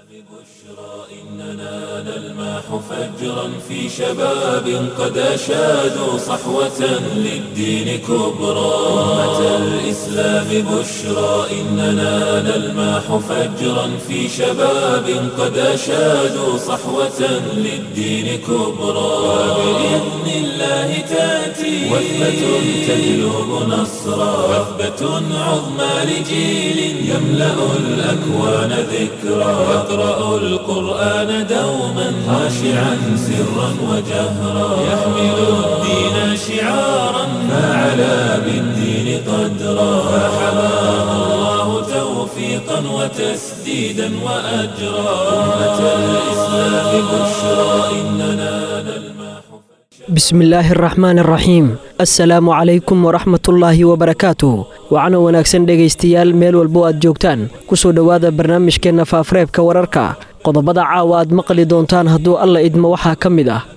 إننا نلمح فجرا في شباب قد أشادوا صحوة للدين كبرى. أمة الإسلام بشرى إننا نلمح فجرا في شباب قد أشادوا صحوة للدين كبرى. وبإذن الله تأتي وثبة تجلب نصرا. وثبة عظمى لجيل يملأ الأكوان ذكرى. يقرأ القرآن دوما خاشعا سرا وجهرا. يحمل الدين شعارا فعلى بالدين قدرا. فحماه الله توفيقا وتسديدا وأجرا. أمة الإسلام بشرى إننا نلمح. بسم الله الرحمن الرحيم. السلام عليكم ورحمة الله وبركاته. وعنا wanaagsan dhegaystayaal meel walbo aad joogtaan kusoo dhawaada barnaamijkeena faafareebka wararka. qodobada caawa aad maqli doontaan hadduu alla idmo waxaa ka mid ah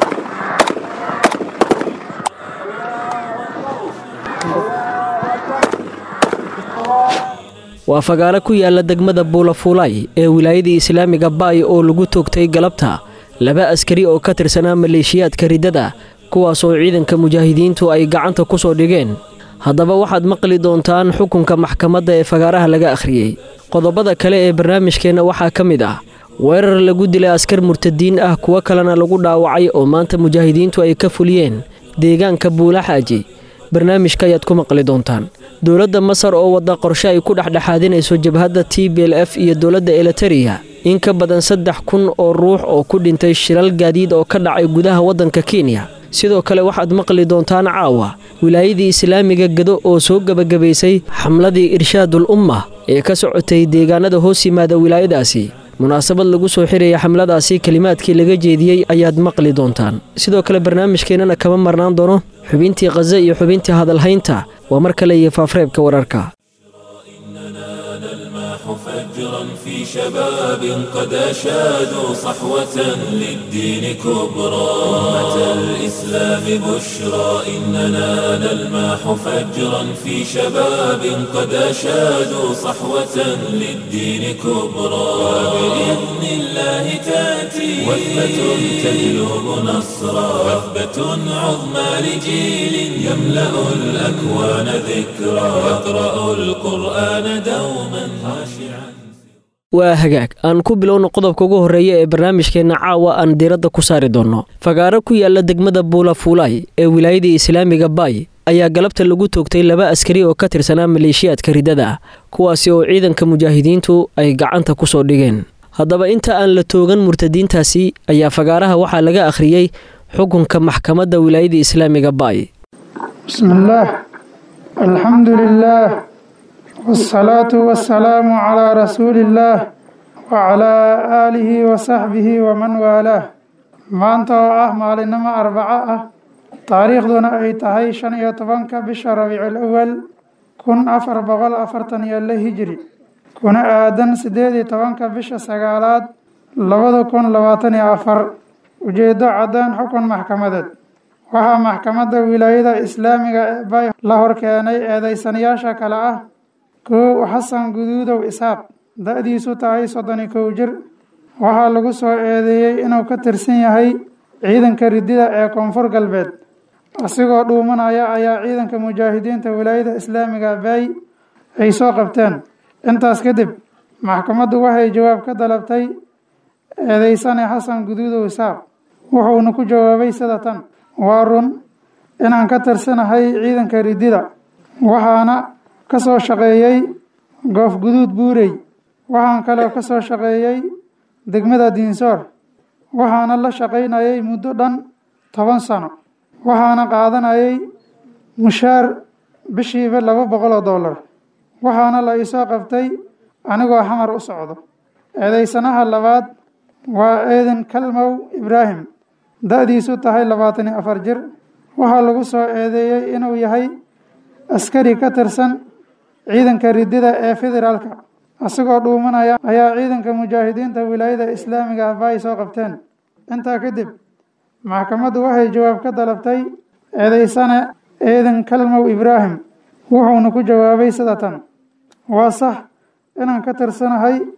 waa fagaaro ku yaala degmada Buulafuulay ee wilaayada Islaamiga Baay oo lagu toogtay galabta laba askari oo ka tirsanaa maleeshiyaadka ridada kuwaas oo ciidanka mujaahidiintu ay gacanta ku soo dhigeen. haddaba waxaad maqli doontaan xukunka maxkamadda ee fagaaraha laga akhriyay. qodobada kale ee barnaamijkeena waxaa ka mid ah weerar lagu dilay askar murtadiin ah kuwa kalena lagu dhaawacay oo maanta mujaahidiintu ay ka fuliyeen deegaanka Buulaxaaji. barnaamijka ayaad ku maqli doontaan dowladda Masar oo wada qorshe ay ku dhaxdhaxaadinayso jabhadda TPLF iyo dowladda Eritrea. in ka badan 3,000 oo ruux oo ku dhintay shilal gaadiid oo ka dhacay gudaha waddanka Kenya. sidoo kale waxaad maqli doontaan caawa wilaayada Islaamiga Gado oo soo gabagabaysay xamladii irshaadul umma ee ka socotay deegaanada hoos yimaada wilaayadaasi. munaasabad lagu soo xiriyay xamladaasi kalimaadkii laga jeediyay ayaad maqli doontaan. sidoo kale barnaamijkeenana kama marnaan doono xubintii Gaza iyo xubintii hadalhaynta. waa mar kale iyo faafareebka wararka. فجرا في شباب قد أشادوا صحوة للدين كبرى. أمة الإسلام بشرى إننا نلمح فجرا في شباب قد أشادوا صحوة للدين كبرى. وبإذن الله تأتي وثبة تجلب نصرا. وثبة عظمى لجيل يملأ الأكوان ذكرى. يقرأ القرآن دوما waa hagaag aan ku bilowno qodobka ugu horeeya ee barnaamijkeena caawa aan diiradda ku saari doono. fagaaro ku yaala degmada Buulafuulay ee wilaayada Islaamiga Baay ayaa galabta lagu toogtay laba askari oo ka tirsanaa maleeshiyaadka ridada kuwaas oo ciidanka mujaahidiintu ay gacanta ku soo dhigeen. haddaba inta aan la toogan murtadiintaasi ayaa fagaaraha waxaa laga akhriyay xukunka maxkamadda wilaayada Islaamiga Baay. bismillaah alxamdulillaah والصلاة والسلام على رسول الله وعلى آله وصحبه ومن والاه. maanta oo ah maalinimo Arbaco ah taariikhduna ay tahay 15 bisha Rabiicul Awwal 1440 hijri kuna aadan 18 bisha sagaalaad 2024. ujeedo cadaan xukun maxkamadeed. waxaa maxkamadda wilaayada Islaamiga ee Baay la horkeenay eedeysanayaasha kale ah xasan guduudow isaaq da'diisu tahay 31 jir. waxaa lagu soo eedeeyey inuu ka tirsan yahay ciidanka ridida ee koonfur galbeed. asigoo dhuumanaya ayaa ciidanka mujaahidiinta wilaayada Islaamiga Baay ay soo qabteen. intaas kadib maxkamaddu waxay jawaab ka dalabtay eedeysane xasan guduudow isaaq. wuxuuna ku jawaabay sida tan: waa run inaan ka tirsanahay ciidanka ridida, waxaana ka soo shaqeeyay goof guduud buurey. waxaan kaloo ka soo shaqeeyay degmada Diinsoor. waxaana la shaqaynayay muddo dhan 10 sano. waxaana qaadanayay mushaar bishiiba $200. waxaana la isoo qabtay anigoo xamar u socdo. eedeysanaha labaad waa Eedan Kalmow Ibraahim, da'diisu tahay 24 jir. waxaa lagu soo eedeeyey inuu yahay askari ka tirsan ciidanka ridida ee federaalka. asigoo dhuumanaya ayaa ciidanka mujaahidiinta wilaayada Islaamiga Baay soo qabteen. intaa kadib maxkamaddu waxay jawaab ka dalabtay eedeysane Eedan Kalmow Ibraahim. wuxuuna ku jawaabay sida tan: waa sax inaan ka tirsanahay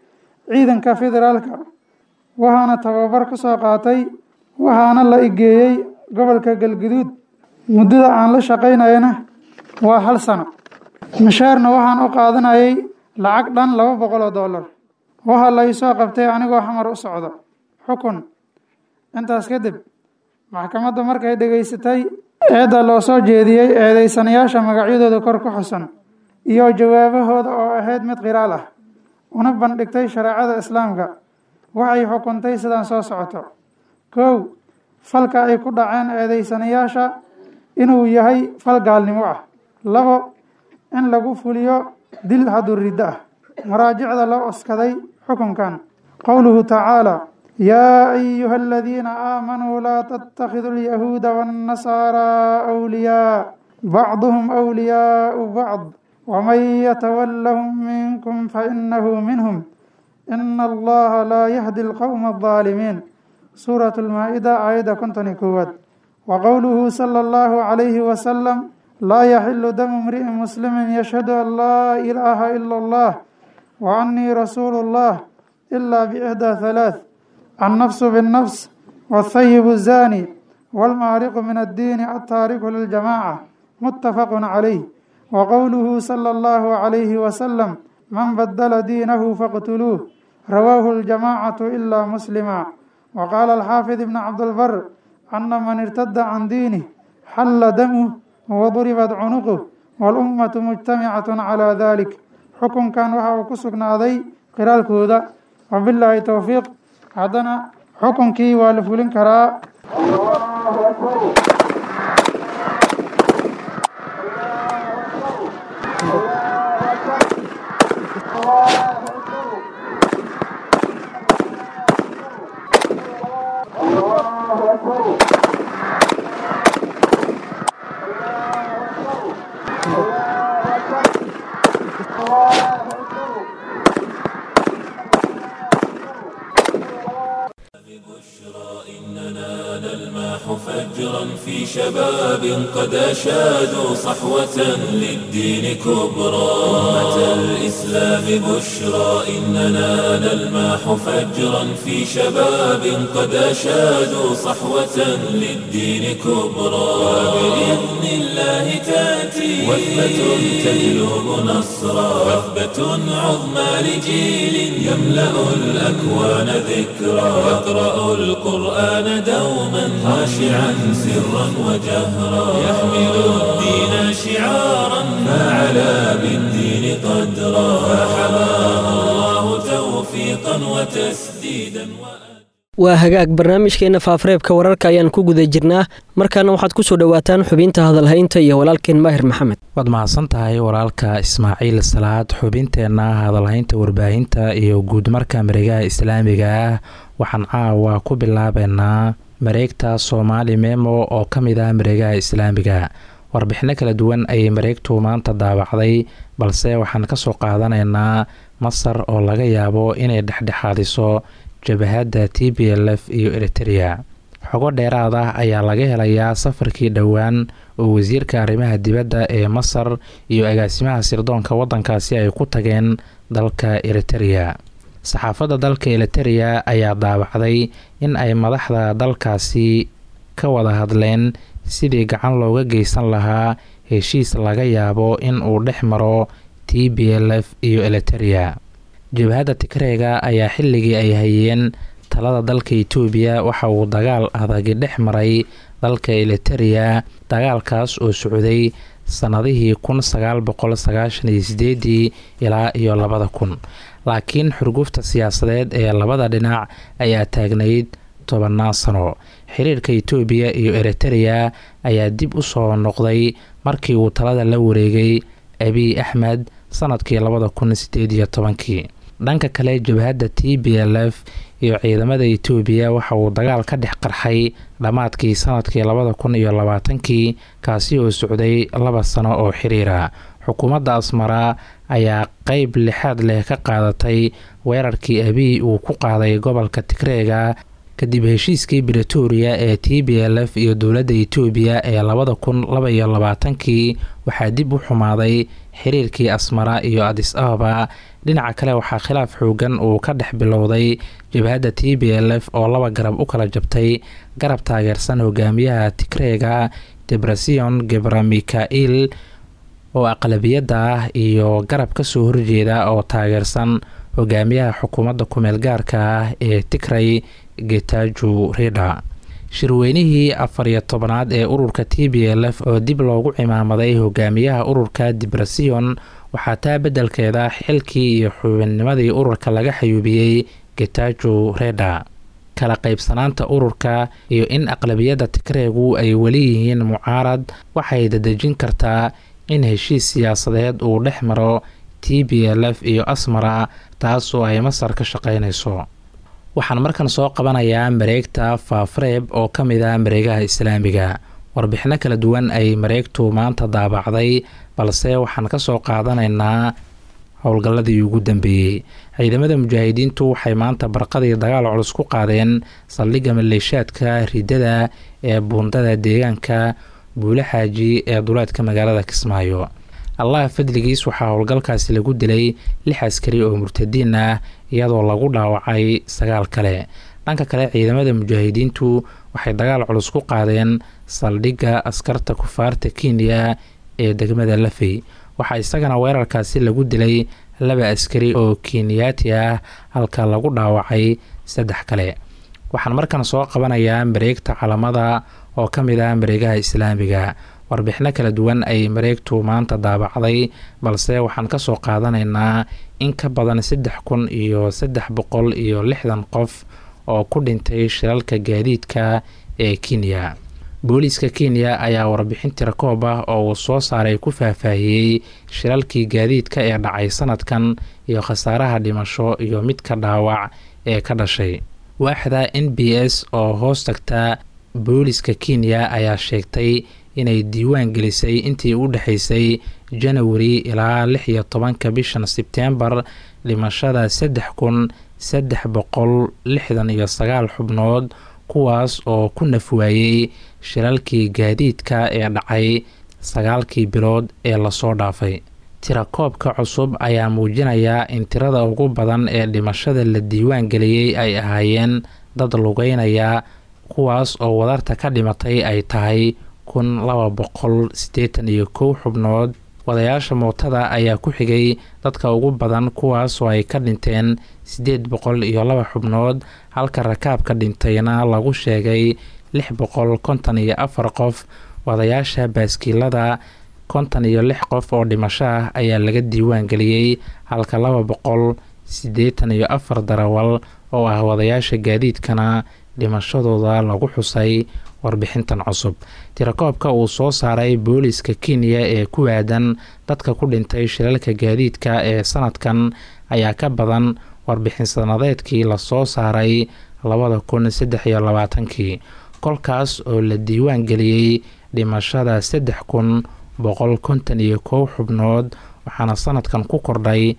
ciidanka federaalka waxaana tababar ku soo qaatay waxaana la igeeyey gobolka galguduud muddada aan la shaqaynayana waa 1 sano mishaarna waxaan u qaadanayay lacag dhan $200 waxaa la ii soo qabtay anigoo xamar u socdo xukun intaas kadib maxkamadda markay dhegaysatay eedda loo soo jeediyey eedeysanayaasha magacyadooda kor ku xusan iyo jawaabahooda oo ahayd mid qiraal ah una bandhigtay shareecada islaamka waxay xukuntay sidaan soo socoto 1 falka ay ku dhaceen eedeysanayaasha inuu yahay fal gaalnimo ah 2 in lagu fuliyo dil hadduu riddo ah maraajicda loo oskaday xukunkan qowluhu tacaala yaa ayuha aladiina aamanuu laa tattakhiduu alyahuuda waannasaaraa awliyaa bacduhum awliyaau bacd waman yatawallahum minkum fainahu minhum ina allaha laa yahdi alqowma aldaalimiin suuratu almaa-ida aayadda 51 wa qowluhu sala allahu calayhi wasalam laa yaxilu damu imri'in muslimin yashhadu an laa ilaaha ila allah wa annii rasuulu llah ilaa biixdaa 3 annafsu binnafs والثيب الزاني والمارق من الدين التارك للجماعة متفق عليه وقوله صلى الله عليه وسلم من بدل دينه فاقتلوه رواه الجماعة إلا مسلما وقال الحافظ ابن عبد البر أن من ارتد عن دينه حل دمه وضربت عنقه والأمة مجتمعة على ذلك حكم كان وحاو كسقنا ذي قرال كودا وبالله توفيق هذا حكم كي والفولين كرا فجرا في شباب قد أشادوا صحوة للدين كبرى أمة الإسلام بشرى إننا نلمح فجرا في شباب قد أشادوا صحوة للدين كبرى وبإذن الله تأتي وثبة تجلب نصرا وثبة عظمى لجيل يملأ الأكوان ذكرى يقرأ القرآن دوما خاشعا سرا وجهرا يحمل الدين شعارا فعلى بالدين قدرا فحماه الله توفيقا وتسديدا waa hagaag barnaamijkeena faafareebka wararka ayaan ku guda jirnaa markaana waxaad ku soo dhawaataan xubinta hadalhaynta iyo walaalkeen Maahir Maxamed waad mahadsan tahay walaalka Ismaaciil Salaad xubinteena hadalhaynta warbaahinta iyo guud marka mareegaha islaamiga waxaan caawa ku bilaabeynaa mareegta Soomaali Memo oo kamid ah mareegaha islaamiga warbixino kala duwan ay mareegtu maanta daabacday balse waxaan ka soo qaadanaynaa Masar oo laga yaabo inay dhexdhexaadiso jabahada TPLF iyo Eritrea xogo dheeraad ah ayaa laga helayaa safarkii dhowaan oo wasiirka arrimaha dibadda ee Masar iyo agaasimaha sirdoonka wadankaasi ay ku tageen dalka Eritrea saxaafadda dalka Eritrea ayaa daabacday in ay madaxda dalkaasi ka wada hadleen sidii gacan looga geysan lahaa heshiis laga yaabo in uu dhex maro TPLF iyo Eritrea jabhada Tigreega ayaa xilligii ay hayeen talada dalka Itoobiya waxa uu dagaal adag dhex maray dalka Eritrea dagaalkaas oo socday sanadihii 1998 ilaa iyo 2000 laakiin xurgufta siyaasadeed ee labada dhinac ayaa taagnayd 10 sano xiriirka Itoobiya iyo Eritrea ayaa dib u soo noqday markii uu talada la wareegay Abiy Ahmed sanadkii 2018 dhanka kale jabhada TPLF iyo ciidamada Itoobiya waxa uu dagaal ka dhex qarxay dhamaadkii sanadkii 2020 kaasi oo socday 2 sano oo xiriira xukuumadda Asmara ayaa qayb lixaad leh ka qaadatay weerarkii Abiy uu ku qaaday gobolka Tigreega kadib heshiiskii Pretoria ee TPLF iyo dowladda Itoobiya ee 2022 waxaa dib u xumaaday xiriirkii Asmara iyo Addis Ababa. dhinaca kale waxaa khilaaf xoogan uu ka dhex bilowday jabhadda TPLF oo laba garab u kala jabtay garab taageersan hogaamiyaha Tigreega Debretsion Gebremichael oo aqlabiyadda ah iyo garab ka soo horjeeda oo taageersan hogaamiyaha xukuumadda kumeel gaarka ah ee Tigray Getachew Reda. shirweynihii 14aad ee ururka TPLF oo dib loogu cimaamaday hogaamiyaha ururka Debretsion waxaa taa beddelkeeda xilkii iyo xubinnimadii ururka laga xayuubiyey Getachew Reda. kala qaybsanaanta ururka iyo in aqlabiyadda Tigreegu ay weli yihiin mucaarad waxay dadejin kartaa in heshiis siyaasadeed uu dhex maro TPLF iyo Asmara taasoo ay Masar ka shaqaynayso. waxaan markan soo qabanayaa mareegta Faafreeb oo ka mid ah mareegaha Islaamiga. warbixino kala duwan ay mareegtu maanta daabacday balse waxaan ka soo qaadanaynaa howlgalladii ugu dambeeyey. ciidamada mujaahidiintu waxay maanta barqadii dagaal culus ku qaadeen saldhigga maleeshiyaadka ridada ee buundada deegaanka Buule Xaaji ee duleedka magaalada Kismaayo. allah fadligiis waxaa howlgalkaasi lagu dilay 6 askari oo murtadiin ah iyadoo lagu dhaawacay 9 kale. dhanka kale ciidamada mujaahidiintu waxay dagaal culus ku qaadeen saldhigga askarta kufaarta Kenya ee degmada Lafey. waxaa isagana weerarkaasi lagu dilay 2 askari oo Kenyaati ah halka lagu dhaawacay 3 kale. waxaan markan soo qabanayaa mareegta calamada oo ka mid ah mareegaha Islaamiga. warbixino kala duwan ay mareegtu maanta daabacday balse waxaan ka soo qaadanaynaa in ka badan 3,360 qof oo ku dhintay shilalka gaadiidka ee Kenya. booliiska Kenya ayaa warbixin tirakoob ah oo uu soo saaray ku faahfaahiyey shilalkii gaadiidka ee dhacay sanadkan iyo khasaaraha dhimasho iyo midka dhaawac ee ka dhashay. waaxda NBS oo hoos tagta booliiska Kenya ayaa sheegtay inay diiwaan gelisay intii u dhaxaysay January ilaa 16 bishan September dhimashada 3,369 xubnood kuwaas oo ku nafwaayey shilalkii gaadiidka ee dhacay 9 bilood ee lasoo dhaafay. tirakoobka cusub ayaa muujinaya in tirada ugu badan ee dhimashada la diiwaan geliyey ay ahaayeen dad lugeynaya kuwaas oo wadarta ka dhimatay ay tahay 281 xubnood. wadayaasha mootada ayaa ku xigay dadka ugu badan kuwaas oo ay ka dhinteen 802 xubnood halka rakaabka dhintayna lagu sheegay 654 qof. wadayaasha baaskiilada 56 qof oo dhimasho ah ayaa laga diiwaan geliyey halka 284 darawal oo ah wadayaasha gaadiidkana dhimashadooda lagu xusay warbixintan cusub. tirakoobka uu soo saaray booliiska Kenya ee ku aadan dadka ku dhintay shilalka gaadiidka ee sanadkan ayaa ka badan warbixin sanadeedkii la soo saaray 2023 kolkaas oo la diiwaan geliyey dhimashada 3,151 xubnood waxaana sanadkan ku kordhay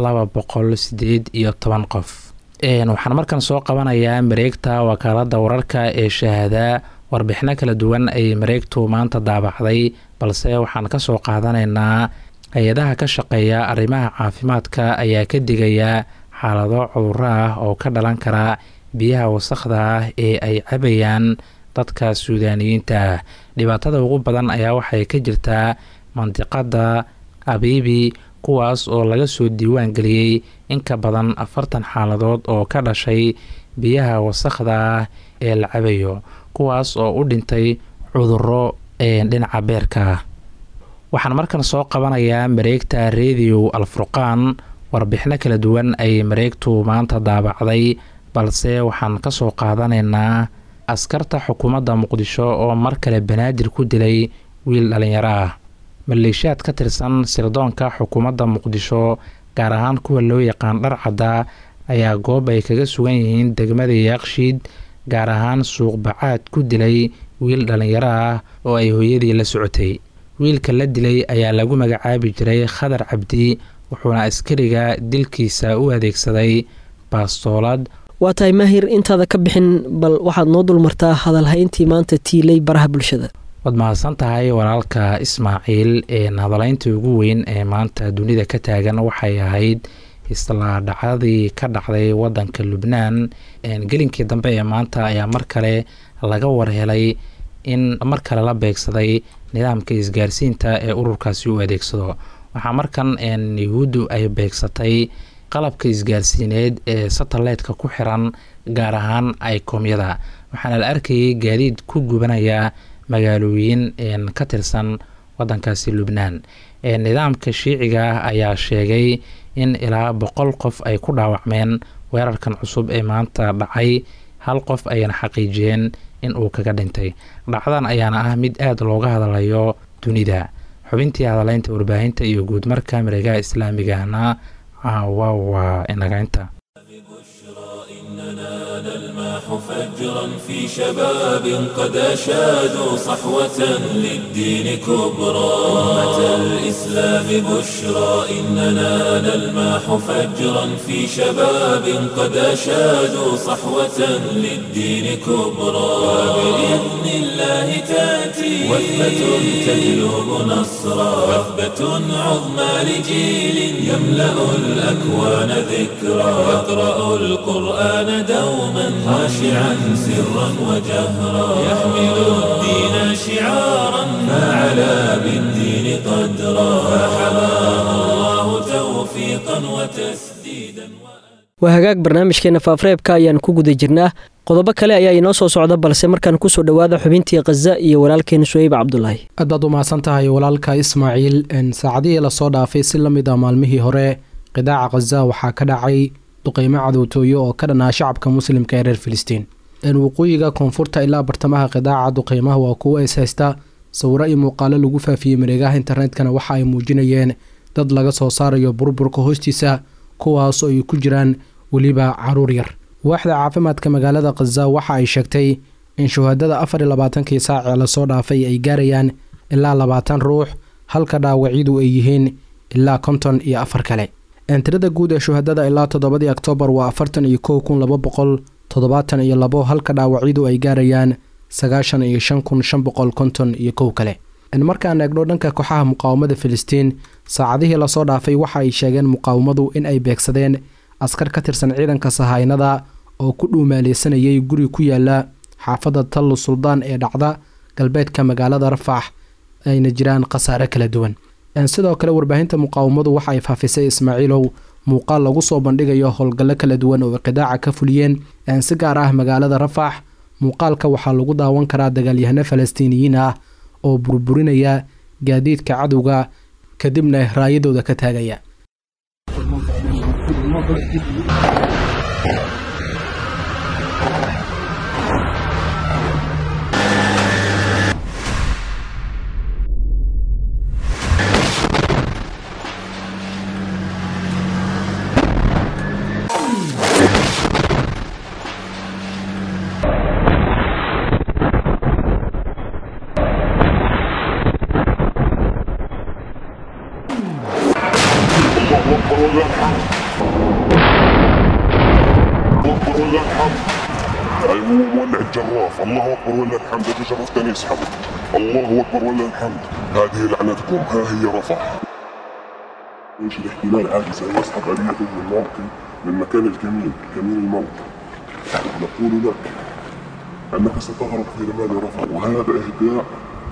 218 qof. waxaan markan soo qabanayaa mareegta wakaaladda wararka ee Shahaada. warbixino kala duwan ay mareegtu maanta daabacday balse waxaan ka soo qaadanaynaa hay-adaha ka shaqeeya arrimaha caafimaadka ayaa ka digaya xaalado cudurro ah oo ka dhalan kara biyaha wasakhda ah ee ay cabayaan dadka Suudaaniyiinta ah. dhibaatada ugu badan ayaa waxay ka jirtaa mandiqada Abibi kuwaas oo laga soo diiwaan geliyey in ka badan 40 xaaladood oo ka dhashay biyaha wasakhda ah ee la cabayo kuwaas oo u dhintay cudurro dhinaca beerka ah. waxaan markan soo qabanayaa mareegta Radio Al-Furqaan. warbixino kala duwan ay mareegtu maanta daabacday balse waxaan ka soo qaadanaynaa askarta xukuumadda Muqdisho oo mar kale banaadir ku dilay wiil dhalinyaro ah. maleeshiyaad ka tirsan sirdoonka xukuumadda Muqdisho gaar ahaan kuwa loo yaqaan Dharcadda ayaa goob ay kaga sugan yihiin degmada Yaaqshiid gaar ahaan suuq bacaad ku dilay wiil dhalinyaro ah oo ay hooyadii la socotay. wiilka la dilay ayaa lagu magacaabi jiray Khadar Cabdi wuxuuna askariga dilkiisa u adeegsaday baastoolad waa tahay maahir intaada ka bixin bal waxaad noo dulmartaa hadalhayntii maanta tiilay baraha bulshada. waad mahadsan tahay walaalka Ismaaciil. hadalhayntii ugu weyn ee maanta dunida ka taagan waxay ahayd isla dhacdadii ka dhacday wadanka Lubnaan. gelinkii dambe ee maanta ayaa mar kale laga warhelay in mar kale la beegsaday nidaamka isgaarsiinta ee ururkaasi u adeegsado. waxaa markan yuhuuddu ay beegsatay qalabka isgaarsiineed ee satellite-ka ku xiran, gaar ahaan ikomyada. waxaana la arkayay gaadiid ku gubanaya magaalooyin ka tirsan wadankaasi Lubnaan. nidaamka shiiciga ayaa sheegay in ilaa 100 qof ay ku dhaawacmeen weerarkan cusub ee maanta dhacay. 1 qof ayana xaqiijiyeen in uu kaga dhintay. dhacdan ayaana ah mid aad looga hadlayo dunida. xubintii hadalaynta warbaahinta iyo guud marka mareegaha islaamigana waa inaga inta. فجرا في شباب قد أشادوا صحوة للدين كبرى. أمة الإسلام بشرى إننا نلمح فجرا في شباب قد أشادوا صحوة للدين كبرى. وبإذن الله تأتي وثبة تجلب نصرا. وثبة عظمى لجيل يملأ الأكوان ذكرى. يقرأ القرآن دوما خاشعا سرا وجهرا. يحمل الدين شعارا فعلى بالدين قدرا. فحماه الله توفيقا وتسديدا. waa hagaag barnaamijkeena faafareebka ayaan ku guda jirnaa. qodobo kale ayaa inoo soo socda, balse markaan kusoo dhawaada xubintii Gaza iyo walaalkeena Suhayb Cabdullaahi. aad u mahadsan tahay walaalka Ismaaciil. saacadihii la soo dhaafay si lamid ah maalmihii hore qidaaca Gaza waxaa ka dhacay duqeymo cadowtooyo oo ka dhanaa shacabka muslimka ee reer Filistiin. waqooyiga koonfurta ilaa bartamaha qidaaca duqeymaha waa kuwo is haysta. sawiro iyo muuqaalo lagu faafiyey mareegaha internetkana waxa ay muujinayeen dad laga soo saarayo burburka hoostiisa, kuwaas oo ay ku jiraan weliba caruur yar. waaxda caafimaadka magaalada Gaza waxa ay sheegtay in shuhadada 24 saac ee la soo dhaafay ay gaarayaan ilaa 20 ruux, halka dhaawacyadu ay yihiin ilaa 54 kale. tirada guud ee shuhadada ilaa 7 Oktoobar waa 41,272, halka dhaawacyadu ay gaarayaan 95,551 kale. markaan eegno dhanka kooxaha muqaawamada Filistiin, saacadihii la soo dhaafay waxa ay sheegeen muqaawamadu in ay beegsadeen askar ka tirsan ciidanka sahaynada oo ku dhuumaaleysanayay guri ku yaala xaafadda Tallu Suldaan ee dhacda galbeedka magaalada Rafaax, ayna jiraan khasaare kala duwan. sidoo kale warbaahinta muqaawamadu waxa ay faafisay Ismaaciilow muuqaal lagu soo bandhigayo howlgallo kala duwan oo qidaaca ka fuliyeen si gaar ah magaalada Rafaax. muuqaalka waxaa lagu daawan karaa dagaalyahano Falastiiniyiin ah oo burburinaya gaadiidka cadowga kadibna raayadooda ka taagaya. ولع الجراف. الله اكبر ولله الحمد. اجى جراف ثاني يسحبه. الله اكبر ولله الحمد. هذه لعنتكم، ها هي رفح. ايش الاحتلال عاجز ان يسحب آليته من الموطن من مكان الكمين، كمين الموت. نقول لك انك ستغرق في رمال رفح، وهذا اهداء.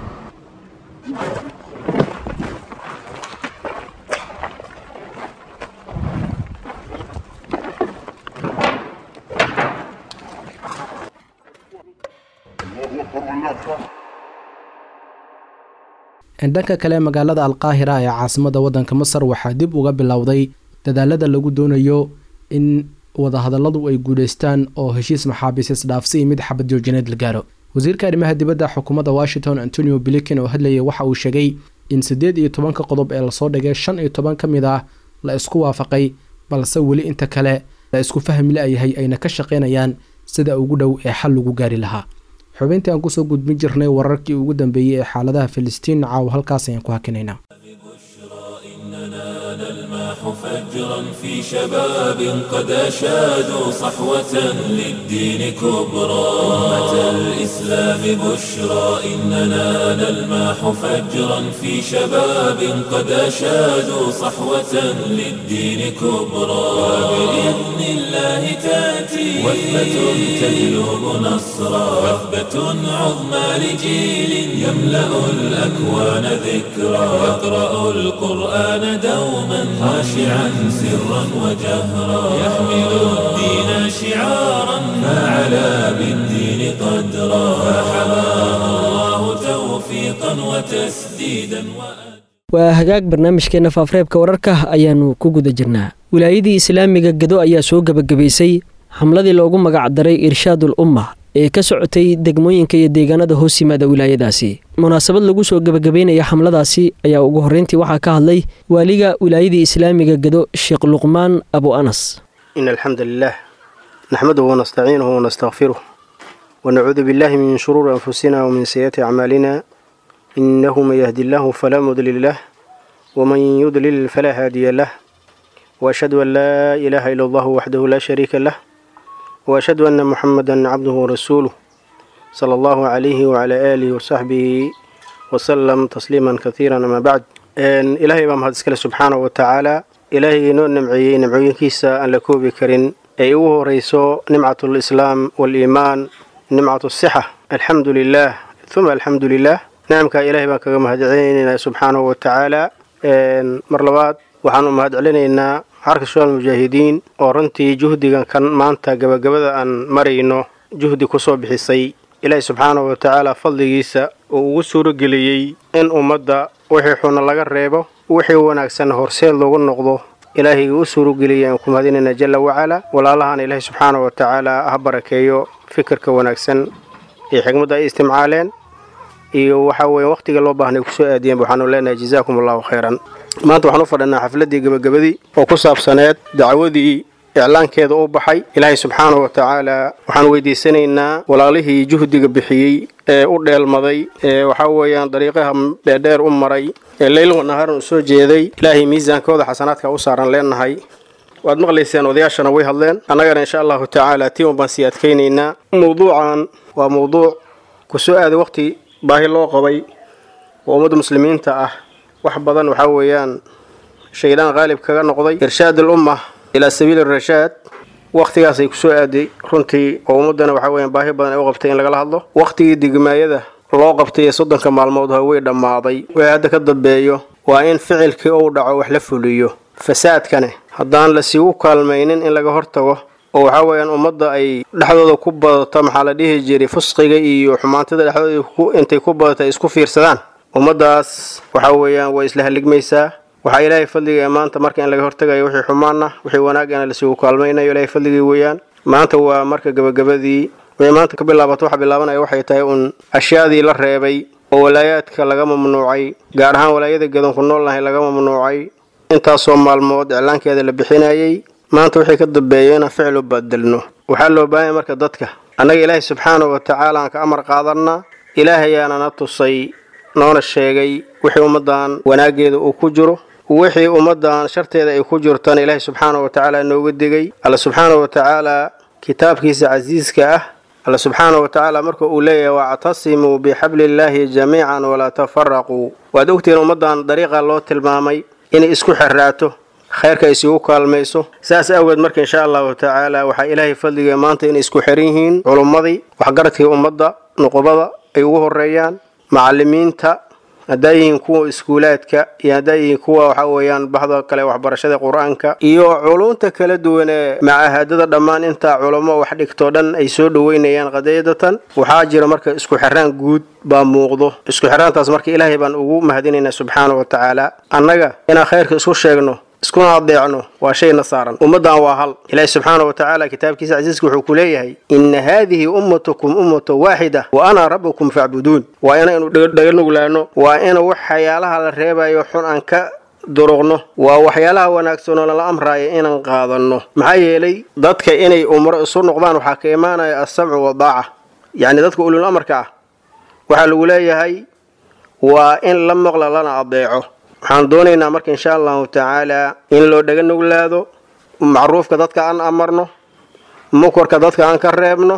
dhanka kale magaalada Alqaahira ee caasimada wadanka Masar waxaa dib uga bilowday dadaalada lagu doonayo in wadahadaladu ay guuleystaan oo heshiis maxaabiis isdhaafsi mid xabad joojineed la gaaro. wasiirka arrimaha dibadda xukuumadda Washington Antonio Blinken oo hadlayay waxa uu sheegay in 18 qodob ee la soo dhigay 15 kamid ah la isku waafaqay, balse weli inta kale la isku fahmi la'yahay ayna ka shaqeynayaan sida ugu dhow ee xal lagu gaari lahaa. xubintii aan kusoo gudbin jirnay wararkii ugu dambeeyay ee xaaladaha Filistiin caaw halkaas ayaan ku hakinaynaa. فجرا في شباب قد أشادوا صحوة للدين كبرى أمة الإسلام بشرى إننا نلمح فجرا في شباب قد أشادوا صحوة للدين كبرى وبإذن الله تأتي وثبة تجلب نصرا وثبة عظمى لجيل يملأ الأكوان ذكرى يقرأ القرآن دوما خاشعا سرا وجهرا يحمل الدين شعارا فعلى بالدين قدرا فحماه الله توفيقا وتسديدا waa hagaag barnaamijkeena faafareebka wararka ayaanu ku guda jirnaa. wilaayadii islaamiga Gedo ayaa soo gabagabaysay xamladii loogu magac daray Irshaadul Umma ee ka socotay degmooyinka iyo deegaanada hoos yimaada wilaayadaasi. munaasabad lagu soo gabagabeynaya xamladaasi ayaa ugu horeyntii waxaa ka hadlay waaliga wilaayadii islaamiga Gedo Sheekh Luqmaan Abu Anas. innal hamdalillah nahmaduhu wa nasta'inuhu wa nastaghfiruh wa na'udhu billahi min shururi anfusina wa min sayyiati a'malina. إنه من يهدي الله فلا مضل له ومن يضلل فلا هادي له وأشهد أن لا إله إلا الله وحده لا شريك له وأشهد أن محمدا عبده ورسوله صلى الله عليه وعلى آله وصحبه وسلم تسليما كثيرا. أما بعد إلهي بمهد سبحانه وتعالى إلهي نون نمعين كيسا أن لكوبي كرين أيوه ريسو نمعة الإسلام والإيمان نمعة الصحة الحمد لله ثم الحمد لله. نعمka ilaahay baan kaga mahadcelinaynaa subxaanahu wa tacaala. mar labaad waxaanu mahadcelinaynaa xarka shuhada mujaahidiin oo runtii juhdigan kan maanta gabagabada aan marayno juhdi ku soo bixisay ilaahay subxaanahu wa tacaala fadligiisa oo ugu suurageliyey in ummadda wixii xuna laga reebo wixii wanaagsan horseed loogu noqdo ilaahay u suurageliyay aan ku mahadinaynaa jalla wacala. walaalahan ilaahay subxaanahu wa tacaala ha barakeeyo fikirka wanaagsan iyo xigmadda ay istimcaaleen iyo waxa weeye waqtiga loo baahnay ku soo aadiyeen. waxaanu leenahay jazaakumullahu khayran. maanta waxaan u fadhinaa xafladii gabagabadii oo ku saabsaneed dacwadii iclaankeeda u baxay ilaahay subxaanahu wa tacaala. waxaan weydiisanaynaa walaalihii juhdiga bixiyey ee u dheelmaday ee waxa weeyaan dariiqaha dheerdheer u maray ee leyl wa nahaar u soo jeeday ilaahay miisaankooda xasanaadka u saaran leenahay. waad maqlayseen odayaashana way hadleen annagana insha allahu tacaala tii baan sii adkaynaynaa. mawduucan waa mawduuc ku soo aaday waqti baahi loo qabay oo ummadda muslimiinta ah wax badan waxa weeyaan shaydaan qaalib kaga noqday. irshaadul umma ilaa sabiil ar-rashaad waqtigaas ay ku soo aaday runtii oo ummadana waxa weeyaan baahi badan ay u qabtay in laga hadlo. waqtigii digmaayada loo qabtay 30 maalmood way dhamaaday. way hadda ka dambeeyo waa in ficilkii uu dhaco wax la fuliyo. fasaadkane haddaan la sii u kaalmaynin in laga hortago oo waxa weeyaan ummadda ay dhaxdooda ku badato maxaa la dhihi jiray fusqiga iyo xumaantada dhaxdooda intay ku badato isku fiirsadaan ummaddaas waxa weeyaan way isla haligmaysaa. waxaa ilaahay fadliga maanta marka in laga hortagayo wixii xumaana wixii wanaagana la sii kaalmaynayo ilaahay fadliga weeyaan. maanta waa marka gabagabadii way maanta ka bilaabato waxa bilaabanaya waxay tahay ashyaadii la reebay oo walaayaadka laga mamnuucay gaar ahaan walaayada Gedo ku noolnahay laga mamnuucay intaasoo maalmood iclaankeeda la bixinayay. maanta wixii ka dambeeyayna ficil u badalno waxaa loo baahan marka dadka annaga ilaahay subxaanahu wa tacaala aan ka amar qaadanna ilaahayaana na tusay noona sheegay wixii ummaddan wanaageeda uu ku jiro wixii ummaddan sharteeda ay ku jirtaan ilaahay subxaanahu wa tacaala nooga digay. alla subxaanahu wa tacaala kitaabkiisa casiiska ah alla subxaanahu wa tacaala marka uu leeyahay wa'tasimuu bixablillahi jamiican walaa tafarraquu. waad ogtiin ummaddan dariiqa loo tilmaamay inay isku xirraato khayrka ay isugu kaalmayso. saas awgeed marka insha allahu tacaala waxaa ilaahay fadliga maanta inay isku xiran yihiin culummadii waxgaradkii ummadda nuqubada ay ugu horeeyaan macallimiinta hadday yihiin kuwa iskuulaadka iyo hadday yihiin kuwa waxa weeyaan bahda kale waxbarashada qur-aanka iyo culunta kala duwan ee macaahadada dhammaan intaa culamo wax dhigto dhan ay soo dhaweynayaan qadiyadatan. waxaa jira marka isku xiraan guud baa muuqdo. isku xiraantaas marka ilaahay baan ugu mahadinaynaa subxaanahu wa tacaala. annaga inaan khayrka isku sheegno iskuna adeecno waa shayna saaran. ummaddan waa hal. ilaahay subxaanahu wa tacaala kitaabkiisa casiiska wuxuu ku leeyahay inna haadihi ummatukum ummatan waaxida wa ana rabbukum facbuduun. waa inaynu dhaganuglaano waa ina waxyaalaha la reebayo xun aan ka duruqno waa waxyaalaha wanaagsan oo la amraayo inaan qaadanno. maxaa yeelay dadka inay umro isu noqdaan waxaa ka imaanaya as-samcu wa daaca. yacni dadka ulul amarka ah waxaa lagu leeyahay waa in la maqla lana adeeco. waxaan doonaynaa marka insha allahu tacaala in loo dhaga nuglaado macruufka dadka aan amarno mukarka dadka aan ka reebno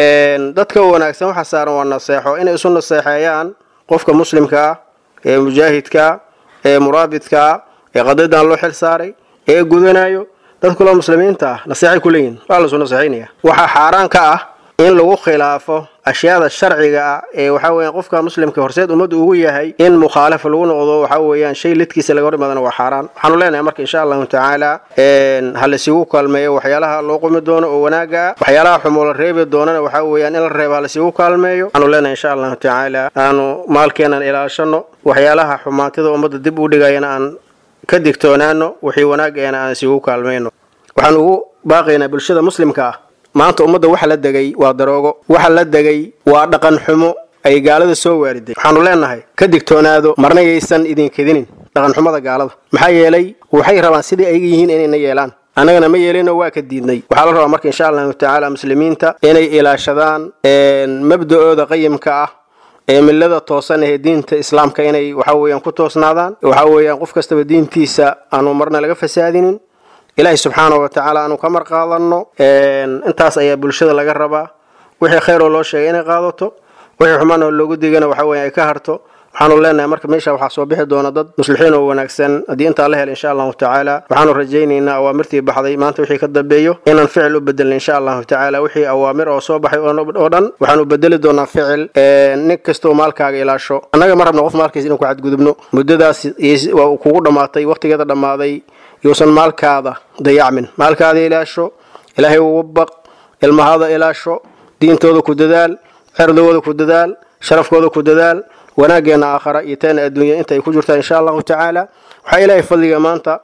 dadka wanaagsan waxa saaran waa naseexo inay isu naseexeeyaan qofka muslimka ah ee mujaahidka ee muraabidka ee qadadan loo xil saaray ee gudanayo dadka kale muslimiinta ah naseexay ku leeyihiin waa la soo naseexinaya waxa xaaraan ka ah in lagu khilaafo ashyaada sharciga ah ee waxa weeyaan qofka muslimka horseed ummadda ugu yahay in mukhaalafa lagu noqdo waxa weeyaan shay lidkiisa laga hor imaadana waa xaaraan waxaanu leenahay marka insha allahu tacaala hal isugu kaalmeeyo waxyaalaha loo qumi doono oo wanaaga waxyaalaha xumo la reebi doonana waxa weeyaan in la reebo hal isugu kaalmeeyo waxaanu leenahay insha allahu tacaala aanu maalkeenan ilaashano waxyaalaha xumaatida ummadda dib u dhigayana aan ka digtoonaano wixii wanaageena aan isugu kaalmeyno waxaan ugu baaqaynaa bulshada muslimka ah maanta ummadda waxa la degay waa daroogo waxa la degay waa dhaqan xumo ay gaalada soo waariday waxaanu leenahay ka digtoonaado marna yaysan idin kedinin dhaqan xumada gaalada maxaa yeelay waxay rabaan sidii ay yihiin inayna yeelaan annagana ma yeelino waa ka diidnay waxaa la rabaa marka insha allahu tacaala muslimiinta inay ilaashadaan mabda'ooda qayimka ah ee millada toosan ee diinta islaamka inay waxa weeyaan ku toosnaadaan waxa weeyaan qof kastaba diintiisa aanu marna laga fasaadinin ilaahay subxaanahu wa tacaala aanu ka marqaadanno intaas ayaa bulshada laga rabaa wixii khayr oo loo sheegay inay qaadato wixii xumaan oo loogu digana waxa weeye ay ka harto waxaanu leenahay marka meesha waxaa soo bixi doona dad muslixiin oo wanaagsan haddii intaa la helo insha allahu tacaala waxaanu rajaynaynaa awaamirtii baxday maanta wixii ka dambeeyo inaan ficil u bedelno insha allahu tacaala wixii awaamir oo soo baxay oo dhan waxaanu bedeli doonaa ficil nin kastoo maalkaaga ilaasho annaga ma rabno qof maalkiisa inuu ku xadgudubno muddadaas waa kugu dhammaatay waqtigeeda dhammaaday yuusan maalkaada dayacmin maalkaada ilaasho ilaahay ugu baq ilmahaada ilaasho diintooda ku dadaal cerdooda ku dadaal sharafkooda ku dadaal wanaageena aakhara iyo teena adduunya inta ay ku jirtaan insha allahu tacaala waxaa ilaahay fadliga maanta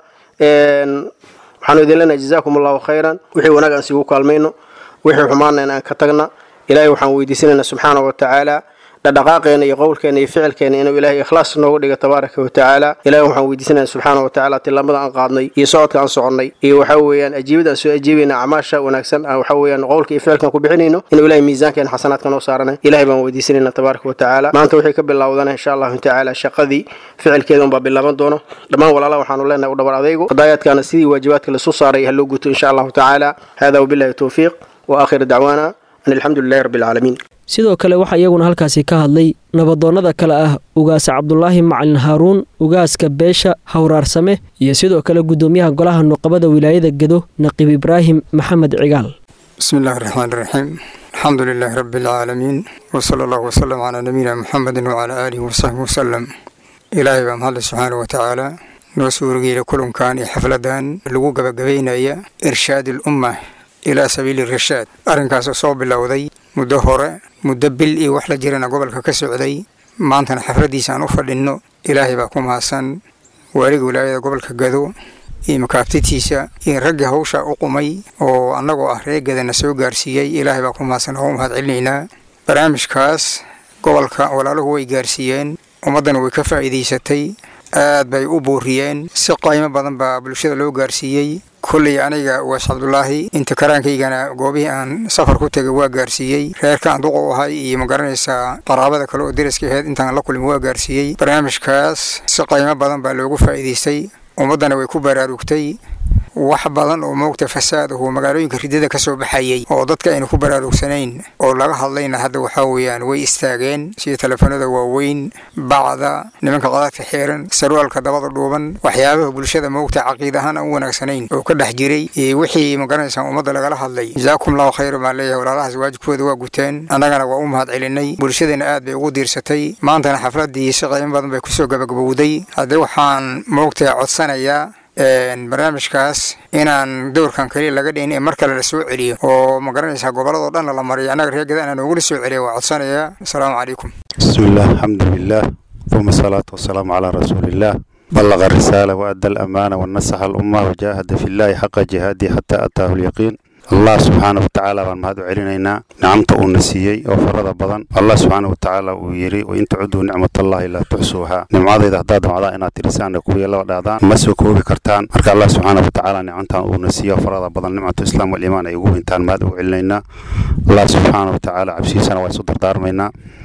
waxaanu idin leenahay jazaakum allahu khayran wixii wanaag aan siigu kaalmayno wixii xumaana aan ka tagna ilaahay waxaan weydiisanaynaa subxaanahu wa tacaala dhaqaaqeena iyo qowlkeena iyo ficilkeena inuu ilaahay ikhlaas nooga dhigo tabaaraka wa tacaala ilaahay waxaan weydiisanaynaa subxaanahu wa tacaala tilaabada aan qaadnay iyo socodka aan soconnay iyo waxa weeyaan ajiibada aan soo ajiibayna acmaasha wanaagsan waxa weeyaan qowlka iyo ficilkan ku bixinayno inuu ilaahay miisaankeena xasanaadka noo saarana ilaahay baan weydiisanaynaa tabaaraka wa tacaala maanta wixii ka bilowdana insha allahu tacaala shaqadii ficilkeeda unbaa bilaaban doono dhammaan walaalaha waxaanu leenahay u dhabar adaygo qadaayaadkaana sidii waajibaadka lasoo saaray ha loo guto insha allahu tacaala hada wabillahi tawfiiq wa aakhiru dacwaana an alxamdu lilahi rabbi alcaalamiin sidoo kale waxaa iyaguna halkaasi ka hadlay nabadoonnada kale ah ugaasa cabdulaahi macalin haaruun ugaaska beesha hawraarsame iyo sidoo kale guddoomiyaha golaha nuqabada wilaayada gedo naqiib ibraahim maxamed cigaal bismi illaahi raxmaan raxiim alxamdu lilaahi rabbi alcaalamiin wasala allahu wasalam calaa nabiyina muxamedin wacalaa aalihi wasaxbi wasalam ilaahay baa mahadle subxaanahu wa tacaala noo suurageela kulankan iyo xafladan lagu gabagabaynaya irshaadi alumma ilaa sabiili rashaad arrinkaasoo soo bilowday muddo hore muddo bil iyo wax la jirana gobolka ka socday maantana xafladdiisa aan u fadhinno ilaahay baa ku mahadsan waaliga wilaayada gobolka gado iyo makaabtitiisa iyo raggii hawshaa u qumay oo annagoo ah reegadana soo gaarsiiyey ilaahay baa ku mahadsan oo u mahad celinaynaa barnaamijkaas gobolka walaaluhu way gaarsiiyeen ummaddana way ka faa'iidaysatay aad bay u buuriyeen si qiimo badan baa bulshada loo gaarsiiyey kulley aniga waas cabdulaahi inta karaankaygana goobihii aan safar ku tegay waa gaarsiiyey reerka aan duqa u ahay iyo magaranaysaa qaraabada kale oo deriska aheyd intaan la kulmin waa gaarsiiyey barnaamijkaas si qiimo badan baa loogu faa'iidaystay ummaddana way ku baraarugtay wax badan oo moogta fasaad ahu magaalooyinka ridada ka soo baxayay oo dadka aynu ku baraarugsanayn oo laga hadlayna hadda waxaa weeyaan way istaageen sida telefoonada waaweyn bacda nimanka qadaadka xiiran sarwaalka dabada dhuuban waxyaabaha bulshada moogta caqiid ahaan aan u wanaagsanayn oo ka dhex jiray wixii magaranaysaa ummadda lagala hadlay jazaakum allahu khayran baan leeyahay walaalahaas waajibkooda waa guteen annagana waa u mahad celinay bulshadana aad bay ugu diirsatay maantana xafladdii si qiimo badan bay kusoo gabagabowday haddii waxaan moogta codsanayaa barnaamijkaas inaan dowrkan kaliya laga dhihin ee mar kale la soo celiyo oo magaranaysaa gobolladoo dhan la mariyo annaga reegada inaan noogula soo celiyo waa codsanayaa asalaamu calaykum bismillaah alxamdulilah uma asalaatu wasalaamu calaa rasuuliillah بلغ الرسالة وأدى الأمانة ونصح الأمة وجاهد في الله حق جهاده حتى أتاه اليقين الله سبحانه وتعالى وان مهدو علينا نعمته ونسيي وفرض بضن الله سبحانه وتعالى ويري وإن تعدوا نعمة الله لا تحصوها نعمة إذا اهداد معضاء إنا ترسان لكوية الله ودادان مسوكوا بكرتان مركا الله سبحانه وتعالى نعمته ونسيي وفرض بضن نعمة الإسلام والإيمان أيقوه انتان مهدو علينا الله سبحانه وتعالى عبسي سنة ويصدر دار مينا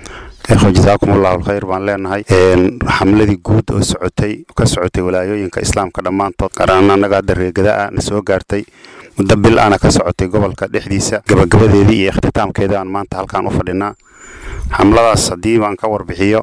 جزاكم الله الخير بان لeenahay xamladii guud oo ka socotay walaayoyinka islaamka dhamaantood qarana naga dareegada na soo gaartay muddo bil ana ka socotay gobolka dhexdiisa gabagabadeedii iyo ikhtiitaamkeeda aan maanta halkaan u fadhinaa xamladaas hadii baan ka warbixiyo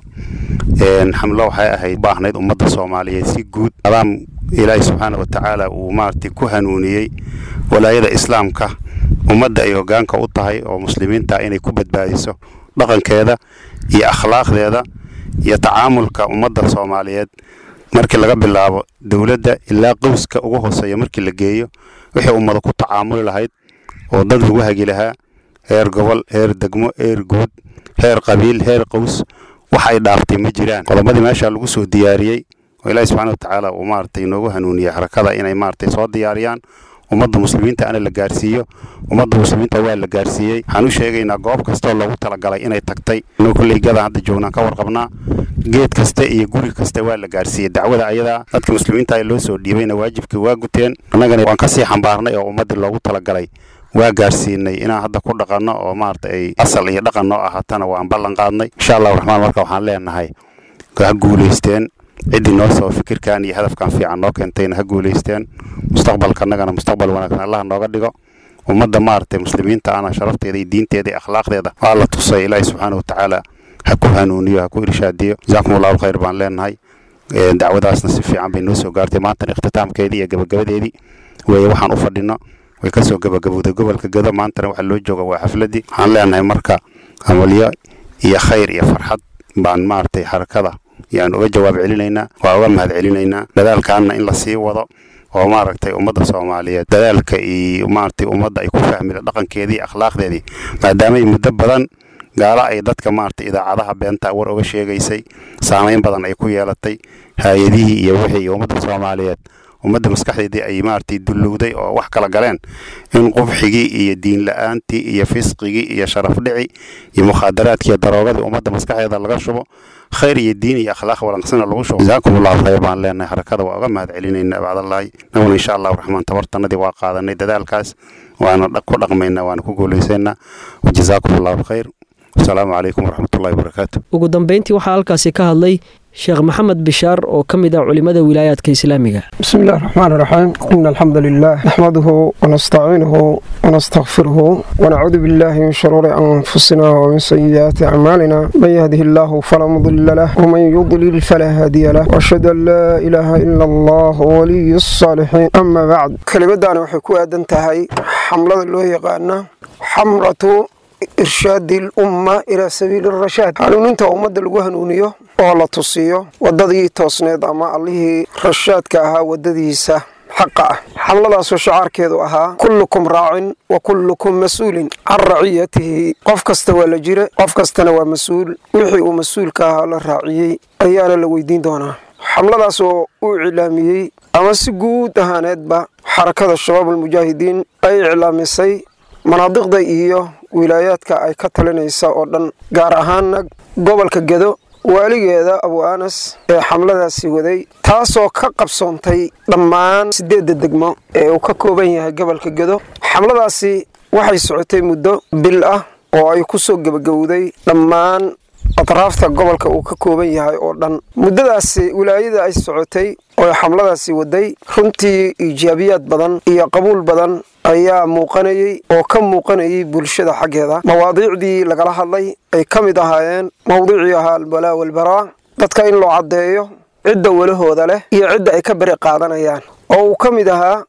xamlo waxay ahayd baahnayd ummadda Soomaaliyeed si guud adam Ilaahay subhanahu wa ta'ala uu maartay ku hanuuniyay walaayada islaamka ummadda ay hoggaanka u tahay oo muslimiinta inay ku badbaadiso dhaqankeeda iyo akhlaaqdeeda iyo tacaamulka ummadda Soomaaliyeed markii laga bilaabo dawladda ilaa qowska ugu hooseeya markii la geeyo wixii ummada ku tacaamuli lahayd oo dad lagu hagi lahaa heer gobol heer degmo heer guud heer qabiil heer qows waxay dhaaftay ma jiraan qodobadii meesha lagu soo diyaariyay oo Ilaahay subhanahu wa ta'ala uu maartay inoogu hanuuniyay harakada inay maartay soo diyaariyaan ummadda muslimiinta ana la gaarsiiyo ummadda muslimiinta waa la gaarsiiyay waxaan u sheegaynaa goob kasta loogu talagalay inay tagtay inuu kulleygada hadda joognaan ka warqabnaa geed kasta iyo guri kasta waa la gaarsiiyay dacwada ayada dadka muslimiinta ay loo soo dhiibayna waajibkii waa guteen annagana waan ka sii xambaarnay oo ummadda loogu talagalay waa gaarsiinay inaan hadda ku dhaqanno oo maartay asal iyo dhaqan noo ahaatana waan ballan qaadnay insha Allah raxmaan marka waxaan leenahay ka guuleysteen cidii noo soo fikirkan iyo hadafkan fiican noo keentayna ha guuleysteen mustaqbalka nagana mustaqbal wanaagsan Allah nooga dhigo ummadda maartay muslimiinta ana sharafteeda iyo diinteeda iyo akhlaaqdeeda waa la tusay Ilaahay subhanahu wa ta'ala ha ku hanuuniyo ha ku irshaadiyo jazakumullahu khayr baan leenahay dacwadaasna si fiican bay noo soo gaartay maanta ikhtiitaamkeedii iyo gabagabadeedii way waxaan u fadhino way ka soo gabagabowday gobolka Gado maanta waxa loo jooga waa xafladii waxaan leenahay marka amaliyo iyo khayr iyo farxad baan maartay harakada yaan uga jawaab celinayna waa uga mahad celinayna dadaalkaana in la sii wado oo maaragtay ummadda Soomaaliyeed dadaalka iyo maartay ummadda ay ku fahmeen dhaqankeedii akhlaaqdeedii maadaama ay muddo badan gaala ay dadka maartay idaacadaha beenta war uga sheegaysay saameyn badan ay ku yeelatay hay'adihii iyo wixii ummadda Soomaaliyeed ummadda maskaxdeedii ay maartay dulowday oo wax kala galeen in qubxigii iyo diin la'aantii iyo fisqigii iyo sharaf dhici iyo mukhadaraadkii daroogadii ummadda maskaxdeeda laga shubo خير يدين يا أخلاق ورنقصنا الغشو جزاكم الله خير بان لنا حركة وأقام هذا علينا بعد الله نقول إن شاء الله الرحمن تبارك ندي واقع ذا ندي الكاس وأنا أقول رقمنا وأنا كقول لسنا وجزاكم الله خير والسلام عليكم ورحمة الله وبركاته. ugu dambeyntii waxaa halkaasi ka hadlay Sheekh Maxamed Bishaar oo kamid ah culimada wilaayadka Islaamiga. Bismillahir Rahmanir Rahim. Innal hamdalillah nahmaduhu wa nasta'inuhu wa nastaghfiruhu wa na'udhu billahi min shururi anfusina wa min sayyiati a'malina. Man yahdihillahu fala mudilla lahu wa man yudlil fala hadiya lahu. Wa ashhadu an la ilaha illa Allah waliyyus salihin. Amma ba'd. Kalimadani waxay ku aadan tahay xamlada loo yaqaan xamratu إرشاد الأمة إلى سبيل الرشاد. قالوا أنت أمد الوهنونيو ولا تصيو وددي تصنيد أما الله رشاد كها وددي سه حقه. حمل الله شعار كذا أها كلكم راع وكلكم مسؤول عن رعيته. قف كستوى لجرة قف كستنوى مسؤول وحي ومسؤول كها للرعية أيانا لو يدين دونا. حمل الله سو إعلامي أما سجود هاندبا حركة الشباب المجاهدين أي إعلامي سي مناطق ضيقية wilaayaadka ay ka talinaysa oo dhan gaar ahaan gobolka Gado waligeeda Abu Anas ee xamladaasi waday taasoo ka qabsoontay dhammaan 8 degmo ee uu ka kooban yahay gobolka Gado xamladaasi waxay socotay muddo bil ah oo ay ku soo gabagabowday dhammaan atraafta gobolka uu ka kooban yahay oo dhan muddadaasi wilaayada ay socotay oo xamladaasi waday runtii ijaabiyad badan iyo qabuul badan ayaa muuqanayay oo ka muuqanayay bulshada xageeda mawaadiicdii laga hadlay ay kamid ahaayeen mawduucii al-balaa wal-baraa dadka in loo cadeeyo cidda walahooda leh iyo cidda ay ka bari qaadanayaan oo uu kamid ahaa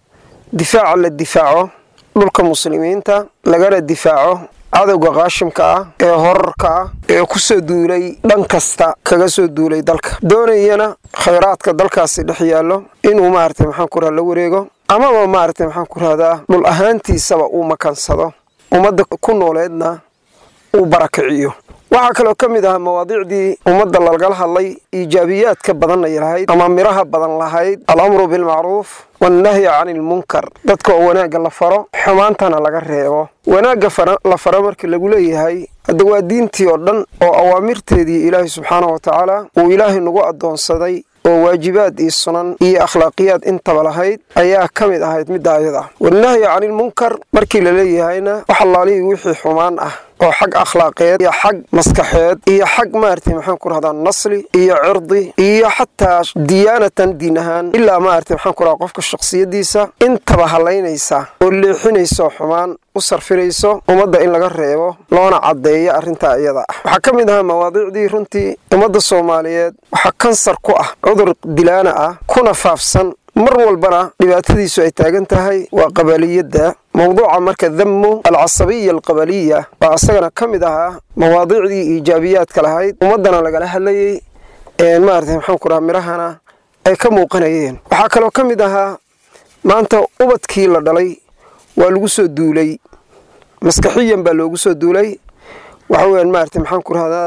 difaaca la difaaco dhulka muslimiinta lagana difaaco cadawga qaashimka ah ee horarka ah ee ku soo duulay dhan kasta kaga soo duulay dalka doonayana khayraadka dalkaasi dhex yaalo inuu maartay maxaan ku la wareego ama maartay maxaan ku raada dhul ahaantiisaba uu makansado ummadda ku nooleedna uu barakiciyo waxa kale kamid ah mawaadiicdii ummadda laga hadlay iijaabiyaadka badan ay lahayd ama miraha badan lahayd al-amru bil ma'ruf wan nahyi 'anil munkar dadka wanaaga la faro xumaantana laga reebo wanaaga la faro markii lagu leeyahay hada waa diintii oo dhan oo awaamirteedii Ilaahay subhanahu wa ta'ala uu Ilaahay nagu adoonsaday oo waajibaad iyo sunan iyo akhlaaqiyad inta lahayd ayaa kamid ahayd mid ayada wan nahyi 'anil munkar markii la leeyahayna waxa laalihi wixii xumaan ah oo xag akhlaaqeed iyo xag maskaxeed iyo xag maartay maxaan ku rahdaa nasli iyo cirdi iyo xataa diyaanatan diin ahaan ilaa maartay maxaan ku rahdaa qofka shakhsiyadiisa intaba halaynaysa oo leexinayso xumaan u sarfirayso ummadda in laga reebo loona cadeeyo arrinta iyada ah waxa ka mid ah mawaadiicdii runtii ummadda Soomaaliyeed waxa kansar ku ah cudur dilaana ah kuna faafsan mar walbana dhibaatadiisu ay taagan tahay waa qabaliyada mawduuca marka dhammo al-asabiyya al-qabaliyya waa asagana kamid ah mawaadiicdii iijaabiyaadka lahayd ummadana lagala hadlayay maartay maxaan ku rahaa mirahana ay ka muuqanayeen waxa kale oo kamid ah maanta ubadkii la dhalay waa lagu soo duulay maskaxiyan baa loogu soo duulay waxa weeyaan maartay maxaan ku rahaa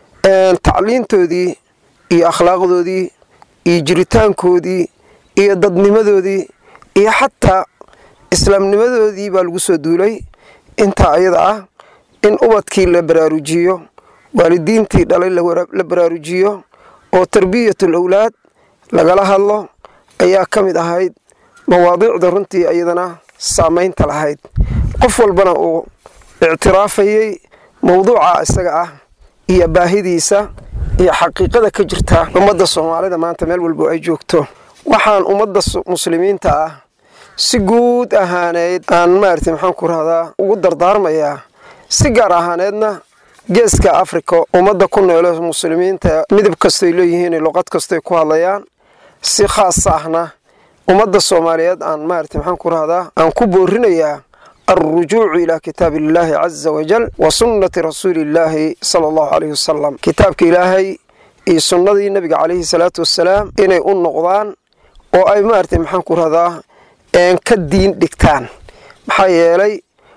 tacliintoodii iyo akhlaaqdoodii iyo jiritaankoodii iyo dadnimadoodii iyo xataa islaamnimadoodii baa lagu soo duulay inta ayada ah in ubadkii la baraarujiyo waalidiintii dhalay la baraarujiyo oo tarbiyatul awlaad lagala hadlo ayaa kamid ahayd mawaadiicda runtii ayadana saameynta lahayd qof walbana uu ictiraafayay mawduuca isaga ah iyo baahidiisa iyo xaqiiqada ka jirta ummadda Soomaalida maanta meel walba ay joogto waxaan ummadda muslimiinta ah si guud ahaaneed aan maartay maxaan ku rahdaa ugu dardaarmayaa si gaar ahaaneedna geeska Afrika ummadda ku nool ee muslimiinta midab kasta ay leeyihiin luqad kasta ay ku hadlayaan si khaas ahna ummadda Soomaaliyeed aan maartay maxaan ku rahdaa aan ku boorinayaa الرجوع إلى كتاب الله عز وجل وسنة رسول الله صلى الله عليه وسلم كتابك إلهي سنة النبي عليه الصلاة والسلام إني النقضان وأي مارتي محنكر هذا إن كالدين دكتان محايلي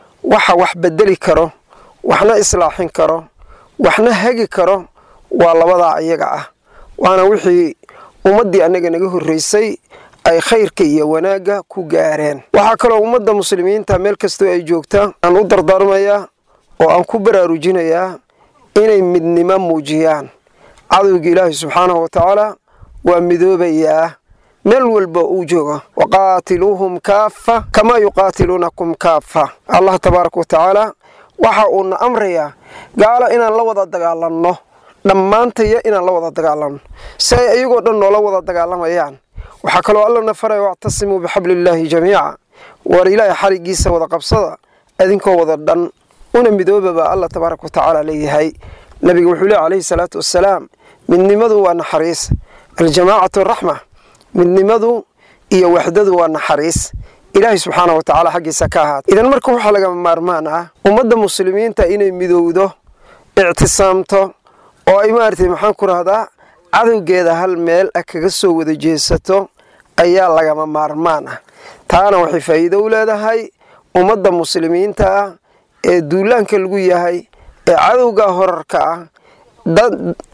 وح بدلي كرو وحنا إصلاحين كرو وحنا هاجي كرو والله وضع يقعه وأنا وحي ومدي أنك نجيه الرئيسي ay khayrka iyo wanaaga ku gaareen waxa kale ummadda muslimiinta meel kasto ay joogta aan u dardaarmayaa oo aan ku baraarujinayaa inay midnimo muujiyaan cadowga Ilaahay subhanahu wa ta'ala waa midoobayaa meel walba uu joogo waqaatiluhum kaffa kama yuqatilunakum kaffa Allah tabaaraka wa ta'ala waxa uu amraya gaala inaan la wada dagaalanno dhamaantaya inaan la wada dagaalanno say ayagoo dhan noola wada dagaalamayaan waxa kale oo Allah nafaray wactasimu bihablillahi jamii'a war ilaahay xarigiisa wada qabsada adinkoo wada dhan una midoobaba Allah tabaaraka wa ta'ala leeyahay nabiga wuxuu leeyahay alayhi salaatu wassalaam midnimadu waa naxariis aljamaa'atu rahma midnimadu iyo wahdadu waa naxariis ilaahay subhanahu wa ta'ala xaqiisa ka ahaad idan marka waxa laga maarmaan ah ummadda muslimiinta inay midowdo i'tisaamto oo ay maartay maxaan ku rahdaa cadowgeeda hal meel kaga soo wada jeesato ayaa laga maarmaan ah taana waxay faa'iido u leedahay ummadda muslimiinta ee duulaanka lagu yahay ee cadowga horarka ah dad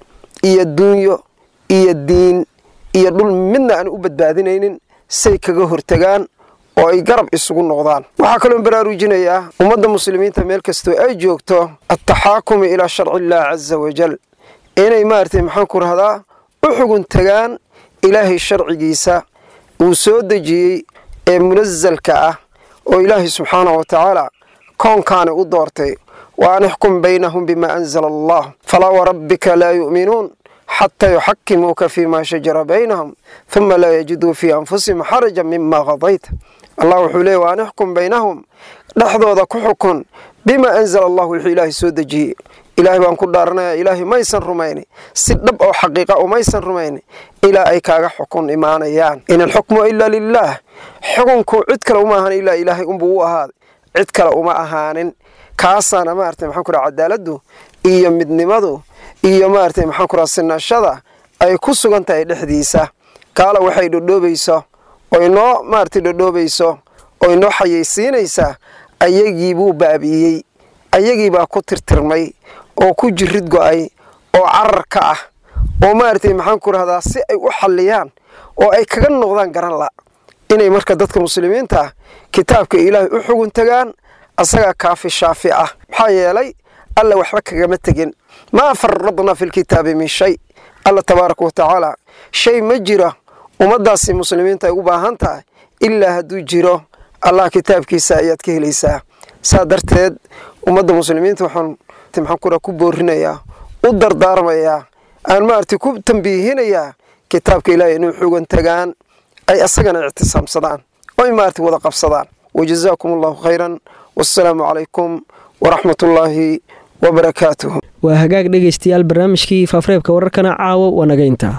iyo dunyo iyo diin iyo dhul midna aan u badbaadinaynin say kaga hortagaan oo ay garab isugu noqdaan waxa kale oo baraarujinayaa ummadda muslimiinta meel kasto ay joogto at-tahaakum ila sharci Allah azza wa jal inay maartay maxaan ku rahdaa u xugun tagaan ilaahay sharcigiisa uu soo dejiyay ee munazzalka ah oo ilaahay subhanahu wa ta'ala koonkaan u doortay wa anahkum baynahum bima anzala Allah fala rabbika la yu'minun hatta yuhakkimuka fima shajara baynahum thumma la yajidu fi anfusihim harajan mimma qadayta Allah wuxuu leeyahay wa anahkum baynahum dhaxdooda ku xukun bima anzala Allah wixii ilaahay soo dejiyay ilaahay baan ku dhaaranayaa ilaahay ma aysan rumaynin si dhab oo xaqiiqa oo ma aysan rumaynin ilaa ay kaaga xukun imaanayaan in al-hukmu illa lillah xukunku cid kale uma ahan ilaa ilaahay u ahaad cid kale uma ahaanin kaasana maartay maxaan ku raacaa cadaaladu iyo midnimadu iyo maartay maxaan ku raacaa sinashada ay ku sugan tahay dhexdiisa kaala waxay dhodoobayso oo inoo maartay dhodoobayso oo inoo xayeysiinaysa ayagii buu baabiyay ayagii baa ku tirtirmay oo ku jirid go'ay oo cararka ah oo maartay maxaan ku rahdaa si ay u xalliyaan oo ay kaga noqdaan garan la inay marka dadka muslimiinta kitaabka Ilaahay u xugun tagaan asaga kaafi shaafi ah maxaa yeelay alla waxba kagama tagin ma farradna fil kitaabi min shay alla tabaaraka wa ta'ala shay ma jira ummadaasi muslimiinta ay u baahan tahay illa haduu jiro Allah kitaabkiisa ayaad ka helaysaa saadarteed ummadda muslimiinta waxaan kura ku boorinayaa u dardaarmayaa aan maartay ku tambiihinayaa kitaabka ilaahay inuu xoogan tagaan ay asagana ictisaamsadaan oo ay maartay wada qabsadaan wajazaakum allahu khayran wassalaamu calaykum waraxmatullaahi wabarakaatuhu. waa hagaag dhegaystayaal barnaamijkii faafareebka wararkana caawa waa naga intaa.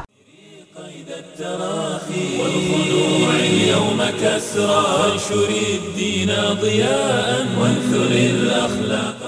اليوم كسرى وانشر الدين ضياء وانثر الأخلاق